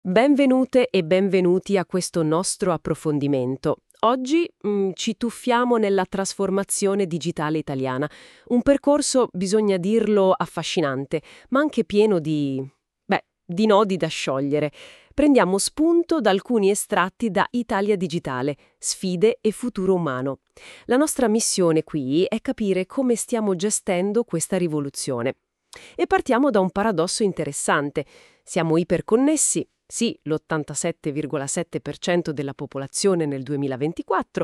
Benvenute e benvenuti a questo nostro approfondimento. Oggi ci tuffiamo nella trasformazione digitale italiana, un percorso, bisogna dirlo, affascinante, ma anche pieno di nodi da sciogliere. Prendiamo spunto da alcuni estratti da Italia Digitale, sfide e futuro umano. La nostra missione qui è capire come stiamo gestendo questa rivoluzione. E partiamo da un paradosso interessante. Siamo iperconnessi. Sì, l'87,7% della popolazione nel 2024,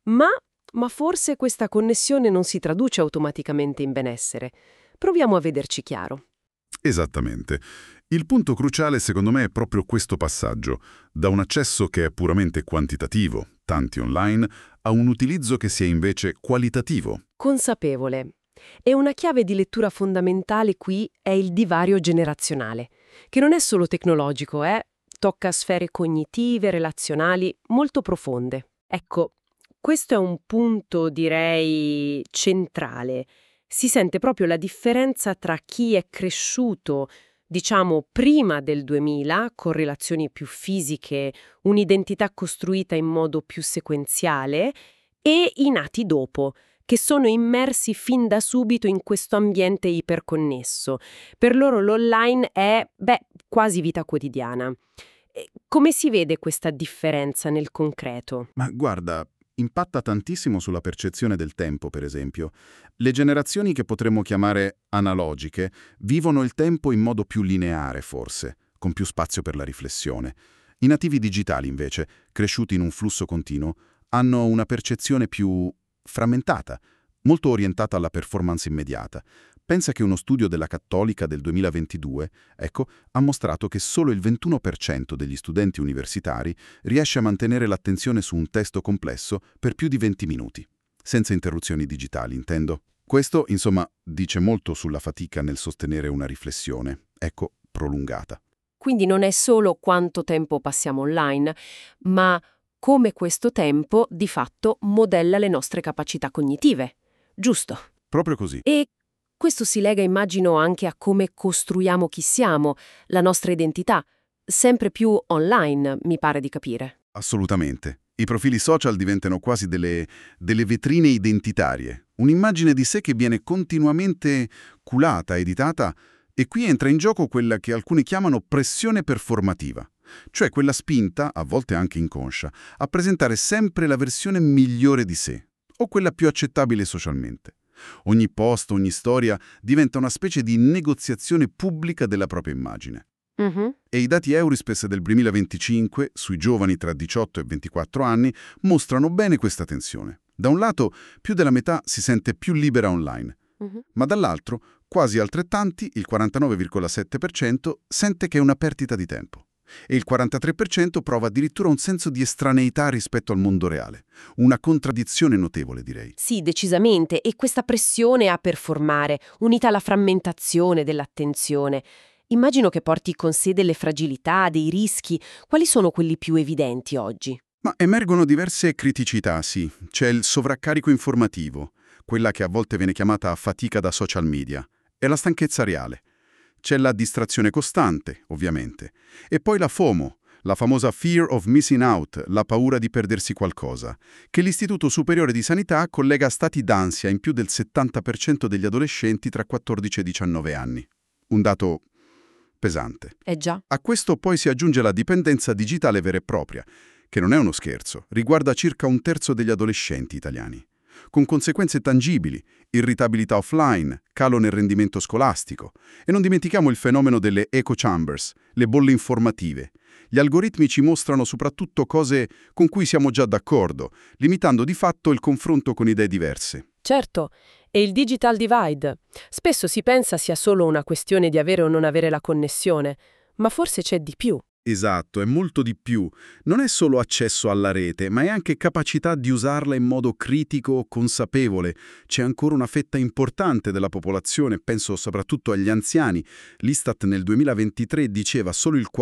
ma forse questa connessione non si traduce automaticamente in benessere. Proviamo a vederci chiaro. Esattamente. Il punto cruciale secondo me è proprio questo passaggio, da un accesso che è puramente quantitativo, tanti online, a un utilizzo che sia invece qualitativo. Consapevole. E una chiave di lettura fondamentale qui è il divario generazionale, che non è solo tecnologico, tocca sfere cognitive, relazionali, molto profonde. Ecco, questo è un punto, direi, centrale. Si sente proprio la differenza tra chi è cresciuto, diciamo, prima del 2000, con relazioni più fisiche, un'identità costruita in modo più sequenziale, e i nati dopo, che sono immersi fin da subito in questo ambiente iperconnesso. Per loro l'online è, quasi vita quotidiana. Come si vede questa differenza nel concreto? Ma guarda, impatta tantissimo sulla percezione del tempo, per esempio. Le generazioni che potremmo chiamare analogiche vivono il tempo in modo più lineare, forse, con più spazio per la riflessione. I nativi digitali, invece, cresciuti in un flusso continuo, hanno una percezione più frammentata, molto orientata alla performance immediata. Pensa che uno studio della Cattolica del 2022, ha mostrato che solo il 21% degli studenti universitari riesce a mantenere l'attenzione su un testo complesso per più di 20 minuti, senza interruzioni digitali, intendo. Questo, insomma, dice molto sulla fatica nel sostenere una riflessione, prolungata. Quindi non è solo quanto tempo passiamo online, ma come questo tempo, di fatto, modella le nostre capacità cognitive. Giusto? Proprio così. E questo si lega, immagino, anche a come costruiamo chi siamo, la nostra identità, sempre più online, mi pare di capire. Assolutamente. I profili social diventano quasi delle vetrine identitarie, un'immagine di sé che viene continuamente culata, editata, e qui entra in gioco quella che alcuni chiamano pressione performativa, cioè quella spinta, a volte anche inconscia, a presentare sempre la versione migliore di sé, o quella più accettabile socialmente. Ogni post, ogni storia diventa una specie di negoziazione pubblica della propria immagine. E i dati Eurispes del 2025 sui giovani tra 18 e 24 anni mostrano bene questa tensione. Da un lato, più della metà si sente più libera online, ma dall'altro, quasi altrettanti, il 49,7%, sente che è una perdita di tempo. E il 43% prova addirittura un senso di estraneità rispetto al mondo reale. Una contraddizione notevole, direi. Sì, decisamente, e questa pressione a performare, unita alla frammentazione dell'attenzione, immagino che porti con sé delle fragilità, dei rischi. Quali sono quelli più evidenti oggi? Ma emergono diverse criticità, sì. C'è il sovraccarico informativo, quella che a volte viene chiamata fatica da social media, e la stanchezza reale. C'è la distrazione costante, ovviamente. E poi la FOMO, la famosa Fear of Missing Out, la paura di perdersi qualcosa, che l'Istituto Superiore di Sanità collega a stati d'ansia in più del 70% degli adolescenti tra 14 e 19 anni. Un dato pesante. Già. A questo poi si aggiunge la dipendenza digitale vera e propria, che non è uno scherzo, riguarda circa un terzo degli adolescenti italiani, con conseguenze tangibili, irritabilità offline, calo nel rendimento scolastico. E non dimentichiamo il fenomeno delle echo chambers, le bolle informative. Gli algoritmi ci mostrano soprattutto cose con cui siamo già d'accordo, limitando di fatto il confronto con idee diverse. Certo, e il digital divide. Spesso si pensa sia solo una questione di avere o non avere la connessione, ma forse c'è di più. Esatto, è molto di più. Non è solo accesso alla rete, ma è anche capacità di usarla in modo critico o consapevole. C'è ancora una fetta importante della popolazione, penso soprattutto agli anziani. L'Istat nel 2023 diceva solo il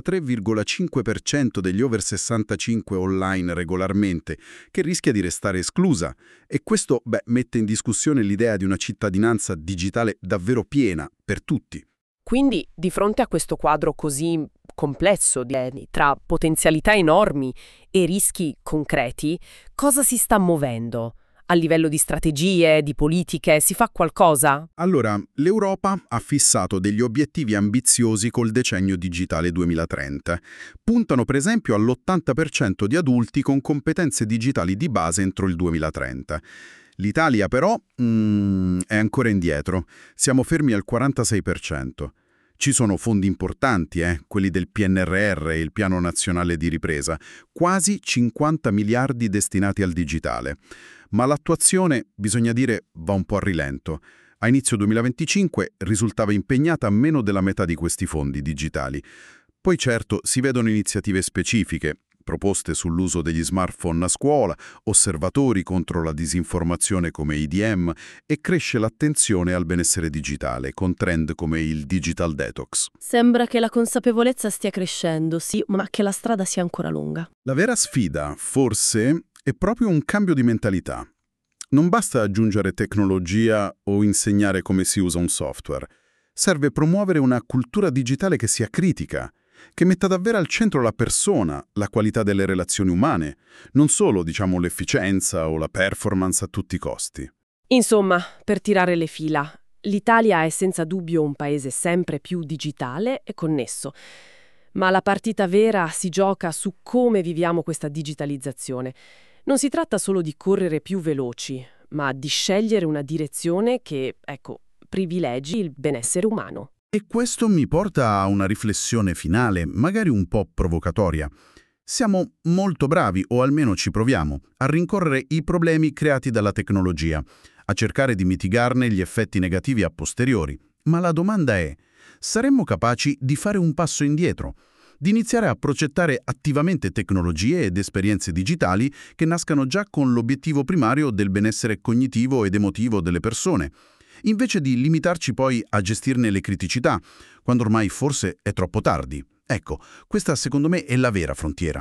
43,5% degli over 65 online regolarmente, che rischia di restare esclusa. E questo, mette in discussione l'idea di una cittadinanza digitale davvero piena, per tutti. Quindi, di fronte a questo quadro così complesso, tra potenzialità enormi e rischi concreti, cosa si sta muovendo? A livello di strategie, di politiche, si fa qualcosa? Allora, l'Europa ha fissato degli obiettivi ambiziosi col decennio digitale 2030. Puntano per esempio all'80% di adulti con competenze digitali di base entro il 2030. L'Italia però è ancora indietro, siamo fermi al 46%. Ci sono fondi importanti, quelli del PNRR e il Piano Nazionale di Ripresa, quasi 50 miliardi destinati al digitale. Ma l'attuazione, bisogna dire, va un po' a rilento. A inizio 2025 risultava impegnata a meno della metà di questi fondi digitali. Poi certo si vedono iniziative specifiche, proposte sull'uso degli smartphone a scuola, osservatori contro la disinformazione come IDM e cresce l'attenzione al benessere digitale, con trend come il digital detox. Sembra che la consapevolezza stia crescendo, sì, ma che la strada sia ancora lunga. La vera sfida, forse, è proprio un cambio di mentalità. Non basta aggiungere tecnologia o insegnare come si usa un software. Serve promuovere una cultura digitale che sia critica, che metta davvero al centro la persona, la qualità delle relazioni umane, non solo, l'efficienza o la performance a tutti i costi. Insomma, per tirare le fila, l'Italia è senza dubbio un paese sempre più digitale e connesso. Ma la partita vera si gioca su come viviamo questa digitalizzazione. Non si tratta solo di correre più veloci, ma di scegliere una direzione che, privilegi il benessere umano. E questo mi porta a una riflessione finale, magari un po' provocatoria. Siamo molto bravi, o almeno ci proviamo, a rincorrere i problemi creati dalla tecnologia, a cercare di mitigarne gli effetti negativi a posteriori. Ma la domanda è, saremmo capaci di fare un passo indietro? Di iniziare a progettare attivamente tecnologie ed esperienze digitali che nascano già con l'obiettivo primario del benessere cognitivo ed emotivo delle persone, invece di limitarci poi a gestirne le criticità, quando ormai forse è troppo tardi. Ecco, questa secondo me è la vera frontiera.